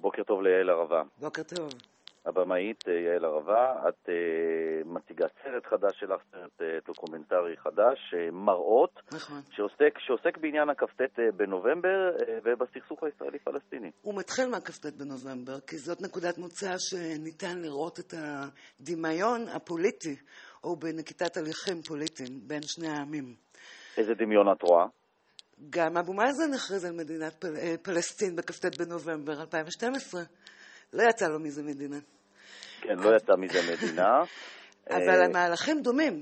בוקר טוב ליעל ערבה. בוקר טוב. הבמאית יעל ערבה, את מציגה סרט חדש שלך, סרט דוקומנטרי חדש, מראות, נכון. שעוסק בעניין הכ"ט בנובמבר ובסכסוך הישראלי-פלסטיני. הוא מתחיל מהכ"ט בנובמבר, כי זאת נקודת מוצא שניתן לראות את הדמיון הפוליטי, או בנקיטת הליכים פוליטיים בין שני העמים. איזה דמיון את רואה? גם אבו מאזן הכריז על מדינת פלסטין בכ"ט בנובמבר 2012. לא יצא לו מזה מדינה. כן, לא יצא מזה מדינה. אבל המהלכים דומים.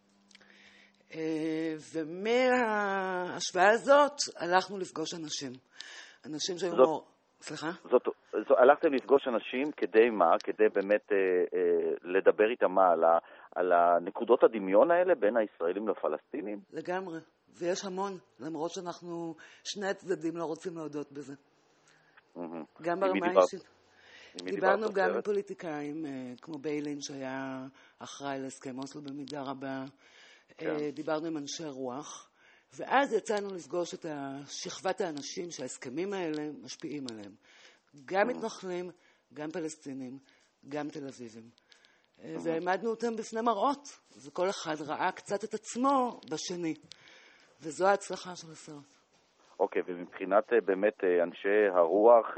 ומההשוואה הזאת הלכנו לפגוש אנשים. אנשים שהיו... סליחה? הלכתם לפגוש אנשים כדי מה? כדי באמת לדבר איתם מה? על הנקודות הדמיון האלה בין הישראלים לפלסטינים? לגמרי. ויש המון, למרות שאנחנו שני הצדדים לא רוצים להודות בזה. גם ברמה האישית. דיברנו גם עם פוליטיקאים, כמו ביילין שהיה אחראי להסכם אוסלו במידה רבה. דיברנו עם אנשי רוח. ואז יצאנו לפגוש את שכבת האנשים שההסכמים האלה משפיעים עליהם. גם מתנחלים, גם פלסטינים, גם תל אביבים. והעמדנו אותם בפני מראות, וכל אחד ראה קצת את עצמו בשני. וזו ההצלחה של הסרט. אוקיי, ומבחינת באמת אנשי הרוח,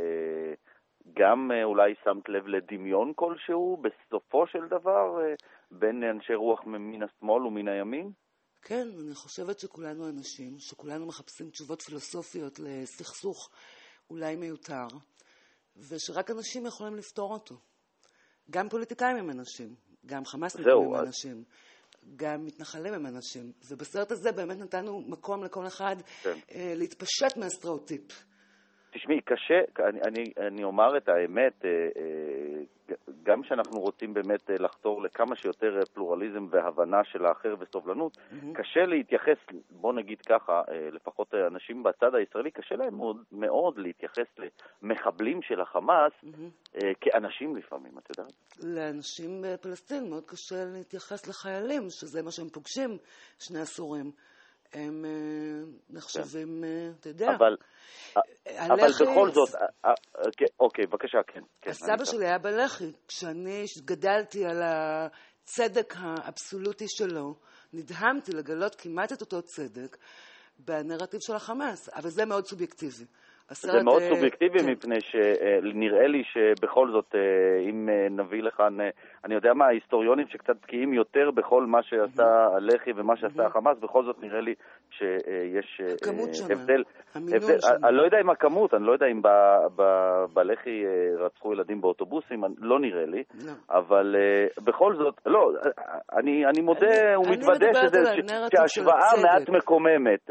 גם אולי שמת לב לדמיון כלשהו בסופו של דבר בין אנשי רוח מן השמאל ומן הימין? כן, אני חושבת שכולנו אנשים, שכולנו מחפשים תשובות פילוסופיות לסכסוך אולי מיותר, ושרק אנשים יכולים לפתור אותו. גם פוליטיקאים הם אנשים, גם חמאסניקים הם אנשים, גם מתנחלים הם אנשים. ובסרט הזה באמת נתנו מקום לכל אחד להתפשט מהסטריאוטיפ. תשמעי, קשה, אני אומר את האמת, גם שאנחנו רוצים באמת לחתור לכמה שיותר פלורליזם והבנה של האחר וסובלנות, קשה להתייחס, בוא נגיד ככה, לפחות אנשים בצד הישראלי, קשה להם מאוד להתייחס למחבלים של החמאס כאנשים לפעמים, את יודעת? לאנשים בפלסטין מאוד קשה להתייחס לחיילים, שזה מה שהם פוגשים שני עשורים. הם נחשבים, אתה יודע. אבל בכל זאת, אוקיי, בבקשה, כן. הסבא שלי היה בלח"י. כשאני גדלתי על הצדק האבסולוטי שלו, נדהמתי לגלות כמעט את אותו צדק בנרטיב של החמאס. אבל זה מאוד סובייקטיבי. זה מאוד סובייקטיבי מפני שנראה לי שבכל זאת, אם נביא לכאן, אני יודע מה, ההיסטוריונים שקצת בקיאים יותר בכל מה שעשה הלח"י ומה שעשה החמאס, בכל זאת נראה לי שיש הבדל. אני לא יודע אם הכמות, אני לא יודע אם בלח"י רצחו ילדים באוטובוסים, לא נראה לי, אבל בכל זאת, לא, אני מודה ומתוודה שההשוואה מעט מקוממת,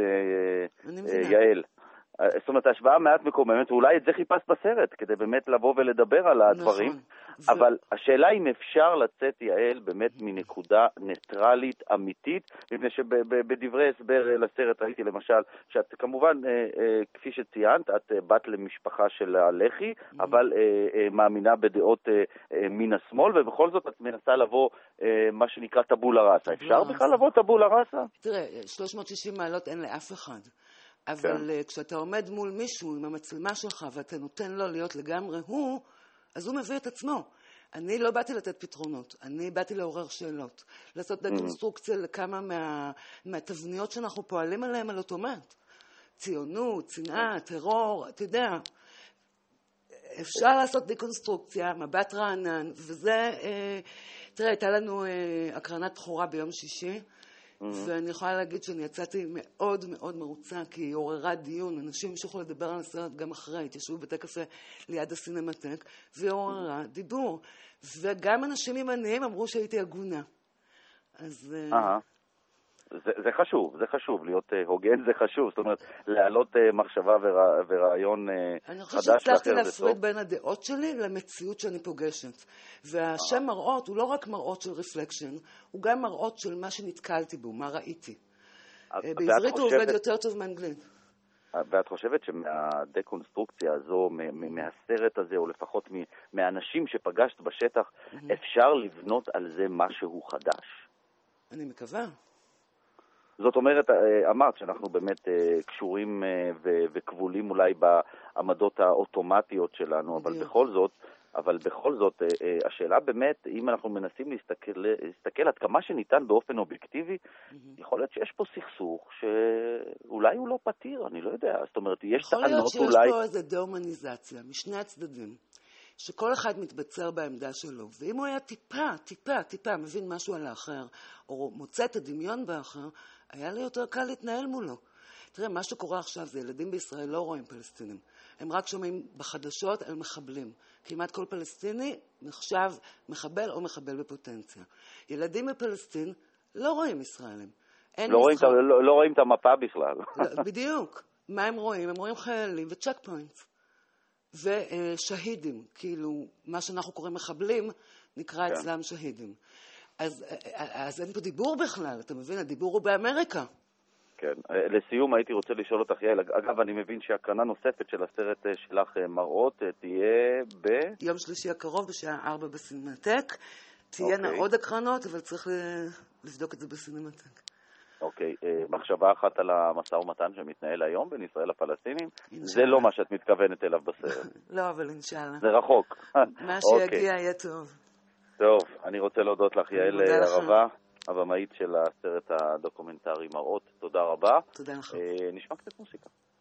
יעל. זאת אומרת, ההשוואה מעט מקוממת, ואולי את זה חיפש בסרט, כדי באמת לבוא ולדבר על הדברים. אבל השאלה אם אפשר לצאת, יעל, באמת מנקודה ניטרלית, אמיתית, מפני שבדברי הסבר לסרט ראיתי למשל, שאת כמובן, כפי שציינת, את בת למשפחה של הלח"י, אבל מאמינה בדעות מן השמאל, ובכל זאת את מנסה לבוא מה שנקרא טבולה ראסה. אפשר בכלל לבוא טבולה ראסה? תראה, 360 מעלות אין לאף אחד. אבל כשאתה עומד מול מישהו עם המצלמה שלך ואתה נותן לו להיות לגמרי הוא, אז הוא מביא את עצמו. אני לא באתי לתת פתרונות, אני באתי לעורר שאלות, לעשות דקונסטרוקציה לכמה מהתבניות שאנחנו פועלים עליהן על אוטומט. ציונות, צנעה, טרור, אתה יודע. אפשר לעשות דקונסטרוקציה, מבט רענן, וזה, תראה, הייתה לנו הקרנת בחורה ביום שישי, ואני יכולה להגיד שאני יצאתי מאוד מאוד מרוצה, כי היא עוררה דיון, אנשים המשיכו לדבר על הסרט גם אחרי, התיישבו בתי קפה ליד הסינמטק, והיא עוררה דיבור. וגם אנשים ימניים אמרו שהייתי הגונה. אז... זה חשוב, זה חשוב, להיות הוגן זה חשוב, זאת אומרת, להעלות מחשבה ורעיון חדש. אני חושבת שהצלחתי להפריד בין הדעות שלי למציאות שאני פוגשת. והשם מראות הוא לא רק מראות של רפלקשן, הוא גם מראות של מה שנתקלתי בו, מה ראיתי. בעברית הוא עובד יותר טוב מאנגלית. ואת חושבת שמהדקונסטרוקציה הזו, מהסרט הזה, או לפחות מהאנשים שפגשת בשטח, אפשר לבנות על זה משהו חדש? אני מקווה. זאת אומרת, אמרת שאנחנו באמת קשורים וכבולים אולי בעמדות האוטומטיות שלנו, אבל בכל זאת, השאלה באמת, אם אנחנו מנסים להסתכל עד כמה שניתן באופן אובייקטיבי, יכול להיות שיש פה סכסוך שאולי הוא לא פתיר, אני לא יודע. זאת אומרת, יש טענות אולי... יכול להיות שיש פה איזו דה-הומניזציה משני הצדדים, שכל אחד מתבצר בעמדה שלו, ואם הוא היה טיפה מבין משהו על האחר, או מוצא את הדמיון באחר, היה לי יותר קל להתנהל מולו. תראה, מה שקורה עכשיו זה ילדים בישראל לא רואים פלסטינים. הם רק שומעים בחדשות על מחבלים. כמעט כל פלסטיני נחשב מחבל או מחבל בפוטנציה. ילדים בפלסטין לא רואים ישראלים. לא רואים את המפה בכלל. בדיוק. מה הם רואים? הם רואים חיילים וצ'ק פוינטס. ושהידים, כאילו, מה שאנחנו קוראים מחבלים, נקרא אצלם שהידים. אז אין פה דיבור בכלל, אתה מבין? הדיבור הוא באמריקה. כן. לסיום הייתי רוצה לשאול אותך, יעל, אגב, אני מבין שהקרנה נוספת של הסרט שלך מראות תהיה יום שלישי הקרוב בשעה 4 בסינמטק. תהיינה עוד הקרנות, אבל צריך לבדוק את זה בסינמטק. אוקיי, מחשבה אחת על המשא ומתן שמתנהל היום בין ישראל לפלסטינים, זה לא מה שאת מתכוונת אליו בסרט. לא, אבל אינשאללה. זה רחוק. מה שיגיע יהיה טוב. טוב, אני רוצה להודות לך, יעל ערבה, הבמאית של הסרט הדוקומנטרי מראות. תודה רבה. תודה לך. נשמע קצת מוסיקה.